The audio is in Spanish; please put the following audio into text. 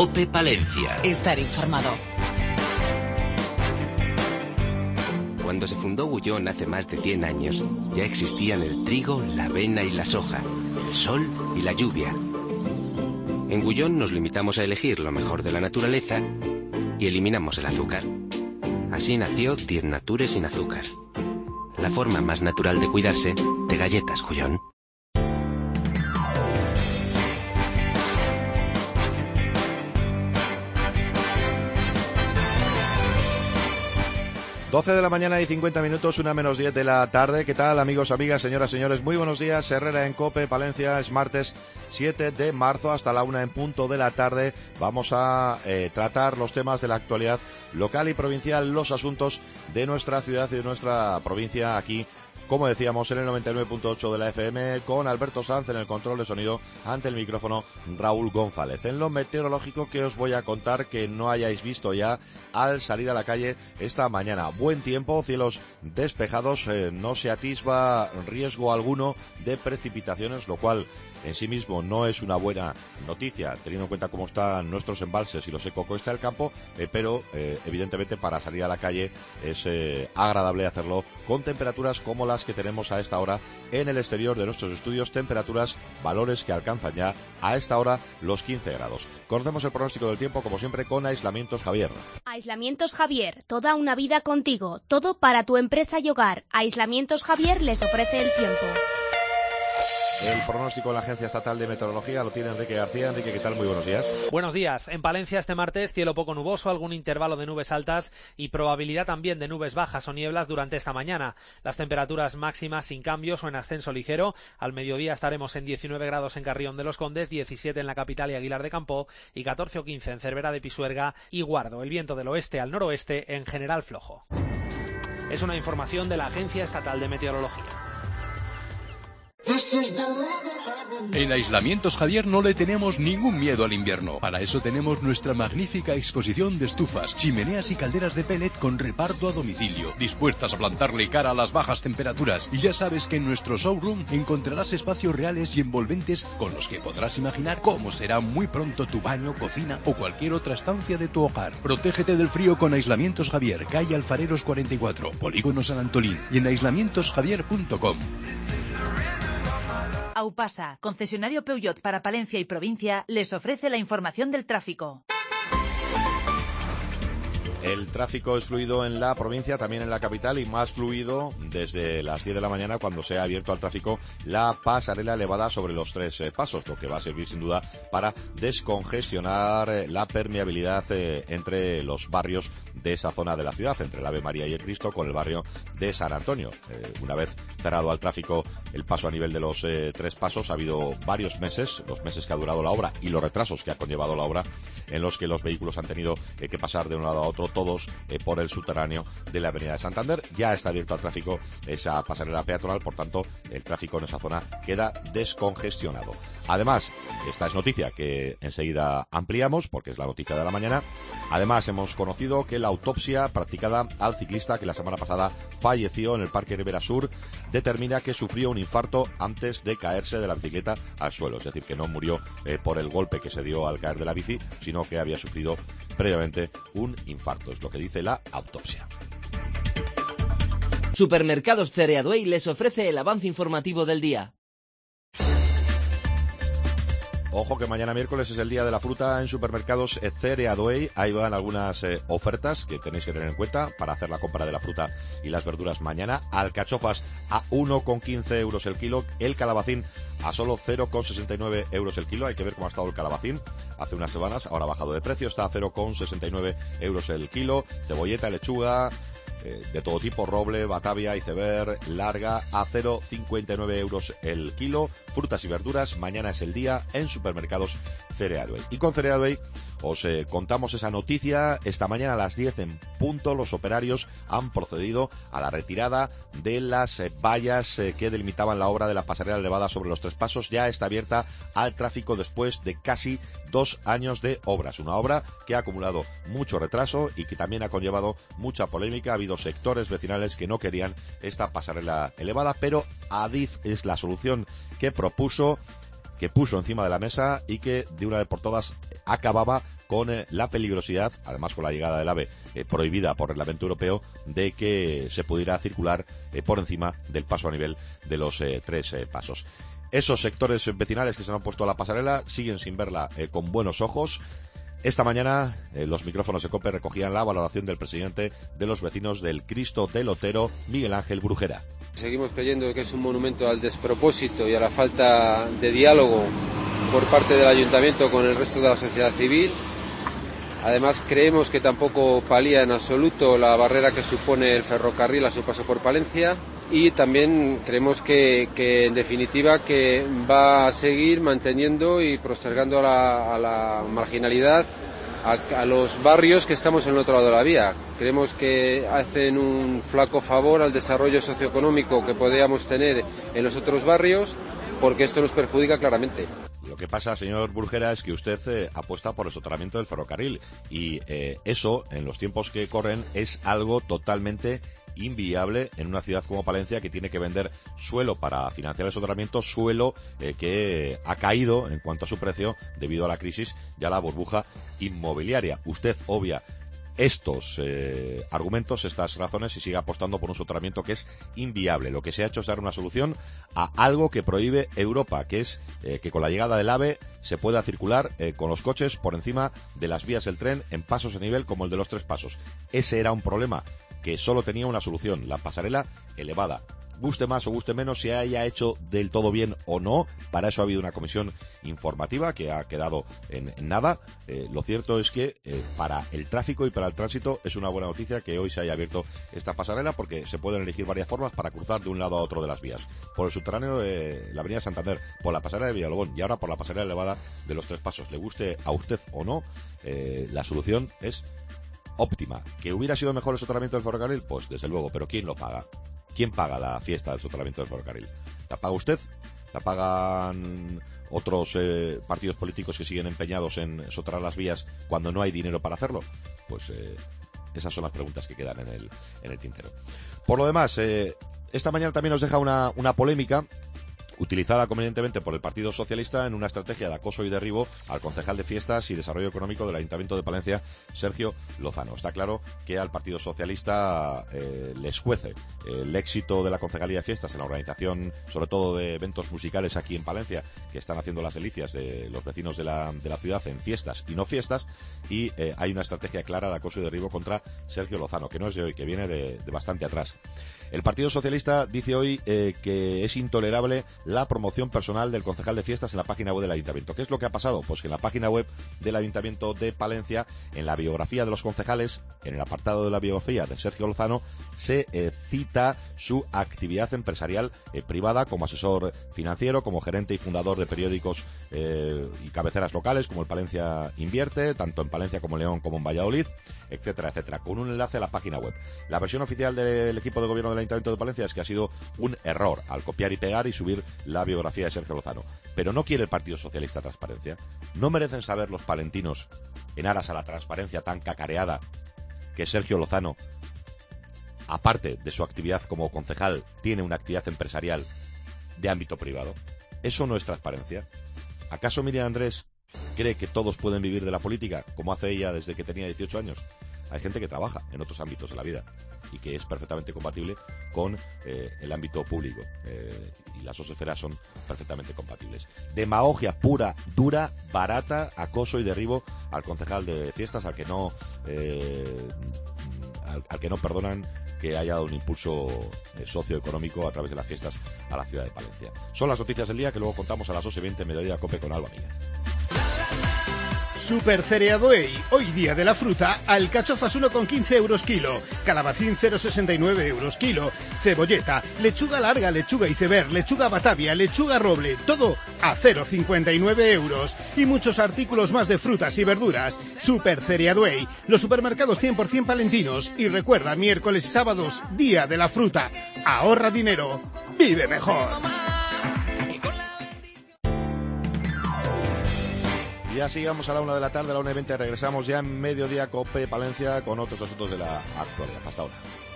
COPE Palencia. Estar informado. Cuando se fundó Gullón hace más de 100 años, ya existían el trigo, la avena y la soja, el sol y la lluvia. En Gullón nos limitamos a elegir lo mejor de la naturaleza y eliminamos el azúcar. Así nació 10 Nature sin azúcar. La forma más natural de cuidarse de galletas Gullón. 12 de la mañana y 50 minutos, 1:10 de la tarde. ¿Qué tal, amigos, amigas, señoras, señores? Muy buenos días. Herrera en COPE, Palencia. Es martes 7 de marzo, hasta la 1 en punto de la tarde. Vamos a tratar los temas de la actualidad local y provincial, los asuntos de nuestra ciudad y de nuestra provincia aquí, como decíamos, en el 99.8 de la FM, con Alberto Sanz en el control de sonido, ante el micrófono Raúl González. En lo meteorológico, que os voy a contar que no hayáis visto ya al salir a la calle esta mañana? Buen tiempo, cielos despejados, no se atisba riesgo alguno de precipitaciones, lo cual en sí mismo no es una buena noticia, teniendo en cuenta cómo están nuestros embalses y lo seco que está el campo, pero evidentemente para salir a la calle es agradable hacerlo con temperaturas como las que tenemos a esta hora en el exterior de nuestros estudios, temperaturas, valores que alcanzan ya a esta hora los 15 grados. Conocemos el pronóstico del tiempo, como siempre, con Aislamientos Javier. Aislamientos Javier, toda una vida contigo, todo para tu empresa y hogar. Aislamientos Javier les ofrece el tiempo. El pronóstico de la Agencia Estatal de Meteorología lo tiene Enrique García. Enrique, ¿qué tal? Muy buenos días. Buenos días. En Palencia este martes, cielo poco nuboso, algún intervalo de nubes altas y probabilidad también de nubes bajas o nieblas durante esta mañana. Las temperaturas máximas sin cambios o en ascenso ligero. Al mediodía estaremos en 19 grados en Carrión de los Condes, 17 en la capital y Aguilar de Campoo y 14 o 15 en Cervera de Pisuerga y Guardo. El viento del oeste al noroeste en general flojo. Es una información de la Agencia Estatal de Meteorología. En Aislamientos Javier no le tenemos ningún miedo al invierno. Para eso tenemos nuestra magnífica exposición de estufas, chimeneas y calderas de pellet con reparto a domicilio, dispuestas a plantarle cara a las bajas temperaturas. Y ya sabes que en nuestro showroom encontrarás espacios reales y envolventes con los que podrás imaginar cómo será muy pronto tu baño, cocina o cualquier otra estancia de tu hogar. Protégete del frío con Aislamientos Javier, calle Alfareros 44, Polígono San Antolín, y en aislamientosjavier.com. Aupasa, concesionario Peugeot para Palencia y provincia, les ofrece la información del tráfico. El tráfico es fluido en la provincia, también en la capital, y más fluido desde las 10 de la mañana, cuando se ha abierto al tráfico la pasarela elevada sobre los 3 pasos, lo que va a servir sin duda para descongestionar la permeabilidad entre los barrios de esa zona de la ciudad, entre el Ave María y el Cristo, con el barrio de San Antonio. Una vez cerrado al tráfico el paso a nivel de los 3 pasos, ha habido varios meses, los meses que ha durado la obra y los retrasos que ha conllevado la obra, en los que los vehículos han tenido que pasar de un lado a otro, todos por el subterráneo de la avenida de Santander. Ya está abierto al tráfico esa pasarela peatonal, por tanto el tráfico en esa zona queda descongestionado. Además, esta es noticia que enseguida ampliamos porque es la noticia de la mañana. Además, hemos conocido que la autopsia practicada al ciclista que la semana pasada falleció en el Parque Ribera Sur determina que sufrió un infarto antes de caerse de la bicicleta al suelo. Es decir, que no murió por el golpe que se dio al caer de la bici, sino que había sufrido previamente un infarto. Es lo que dice la autopsia. Supermercados Cereaduey les ofrece el avance informativo del día. Ojo que mañana miércoles es el día de la fruta en Supermercados Cereaduey. Ahí van algunas ofertas que tenéis que tener en cuenta para hacer la compra de la fruta y las verduras mañana. Alcachofas a 1,15 euros el kilo. El calabacín a solo 0,69 euros el kilo. Hay que ver cómo ha estado el calabacín hace unas semanas. Ahora ha bajado de precio, está a 0,69 euros el kilo. Cebolleta, lechuga de todo tipo, roble, batavia, iceberg, larga, a 0,59 euros el kilo. Frutas y verduras, mañana es el día en Supermercados Cereaduey. Y con Cereaduey os contamos esa noticia. Esta mañana a las 10 en punto los operarios han procedido a la retirada de las vallas que delimitaban la obra de la pasarela elevada sobre los 3 pasos. Ya está abierta al tráfico después de casi 2 años de obras. Una obra que ha acumulado mucho retraso y que también ha conllevado mucha polémica. Ha habido sectores vecinales que no querían esta pasarela elevada, pero Adif es la solución que puso encima de la mesa y que de una vez por todas acababa con la peligrosidad, además con la llegada del AVE prohibida por reglamento europeo, de que se pudiera circular por encima del paso a nivel de los 3 pasos. Esos sectores vecinales que se han puesto a la pasarela siguen sin verla con buenos ojos. Esta mañana los micrófonos de COPE recogían la valoración del presidente de los vecinos del Cristo del Otero, Miguel Ángel Brujera. Seguimos creyendo que es un monumento al despropósito y a la falta de diálogo por parte del Ayuntamiento con el resto de la sociedad civil. Además, creemos que tampoco palía en absoluto la barrera que supone el ferrocarril a su paso por Palencia, y también creemos que en definitiva que va a seguir manteniendo y postergando a la marginalidad a los barrios que estamos en el otro lado de la vía. Creemos que hacen un flaco favor al desarrollo socioeconómico que podríamos tener en los otros barrios, porque esto nos perjudica claramente. Lo que pasa, señor Brujera, es que usted apuesta por el soterramiento del ferrocarril, y eso, en los tiempos que corren, es algo totalmente inviable en una ciudad como Palencia, que tiene que vender suelo para financiar el soterramiento, suelo que ha caído en cuanto a su precio debido a la crisis y a la burbuja inmobiliaria. Usted obvia estos argumentos, estas razones, y sigue apostando por un soterramiento que es inviable. Lo que se ha hecho es dar una solución a algo que prohíbe Europa, que es que con la llegada del AVE se pueda circular con los coches por encima de las vías del tren en pasos a nivel como el de los 3 pasos. Ese era un problema que solo tenía una solución: la pasarela elevada. Guste más o guste menos, se haya hecho del todo bien o no, para eso ha habido una comisión informativa que ha quedado en nada. Lo cierto es que para el tráfico y para el tránsito es una buena noticia que hoy se haya abierto esta pasarela, porque se pueden elegir varias formas para cruzar de un lado a otro de las vías: por el subterráneo de la avenida Santander, por la pasarela de Villalobón y ahora por la pasarela elevada de los 3 pasos. Le guste a usted o no, la solución es óptima. ¿Que hubiera sido mejor el soterramiento del ferrocarril? Pues desde luego, pero ¿quién lo paga? ¿Quién paga la fiesta del soterramiento del ferrocarril? ¿La paga usted? ¿La pagan otros partidos políticos que siguen empeñados en soterrar las vías cuando no hay dinero para hacerlo? Pues esas son las preguntas que quedan en el tintero. Por lo demás, esta mañana también nos deja una polémica utilizada convenientemente por el Partido Socialista en una estrategia de acoso y derribo al concejal de Fiestas y Desarrollo Económico del Ayuntamiento de Palencia, Sergio Lozano. Está claro que al Partido Socialista le escuece el éxito de la Concejalía de Fiestas en la organización, sobre todo de eventos musicales aquí en Palencia, que están haciendo las delicias de los vecinos de la ciudad en fiestas y no fiestas, y hay una estrategia clara de acoso y derribo contra Sergio Lozano, que no es de hoy, que viene de bastante atrás. El Partido Socialista dice hoy que es intolerable la promoción personal del concejal de Fiestas en la página web del Ayuntamiento. ¿Qué es lo que ha pasado? Pues que en la página web del Ayuntamiento de Palencia, en la biografía de los concejales, en el apartado de la biografía de Sergio Lozano, se cita su actividad empresarial privada como asesor financiero, como gerente y fundador de periódicos y cabeceras locales como el Palencia Invierte, tanto en Palencia como en León como en Valladolid, etcétera, etcétera, con un enlace a la página web. La versión oficial del equipo de gobierno del Ayuntamiento de Palencia es que ha sido un error al copiar y pegar y subir la biografía de Sergio Lozano. Pero no quiere el Partido Socialista transparencia. ¿No merecen saber los palentinos, en aras a la transparencia tan cacareada, que Sergio Lozano, aparte de su actividad como concejal, tiene una actividad empresarial de ámbito privado? ¿Eso no es transparencia? ¿Acaso Miriam Andrés cree que todos pueden vivir de la política, como hace ella desde que tenía 18 años? Hay gente que trabaja en otros ámbitos de la vida y que es perfectamente compatible con el ámbito público, y las dos esferas son perfectamente compatibles. Demagogia pura, dura, barata, acoso y derribo al concejal de Fiestas, al que no perdonan que haya dado un impulso socioeconómico a través de las fiestas a la ciudad de Palencia. Son las noticias del día que luego contamos a las 12:20, Mediodía Cope con Alba Míguez. Super Cereadoey, hoy día de la fruta, alcachofas 1,15 € kilo, calabacín 0,69 € kilo, cebolleta, lechuga larga, lechuga iceberg, lechuga batavia, lechuga roble, todo a 0,59 € y muchos artículos más de frutas y verduras. Super Cereadoey, los supermercados 100% palentinos, y recuerda, miércoles y sábados, día de la fruta. Ahorra dinero, vive mejor. Y así vamos a la 1 de la tarde, a la 1:20, regresamos ya en Mediodía Cope Palencia con otros asuntos de la actualidad. Hasta ahora.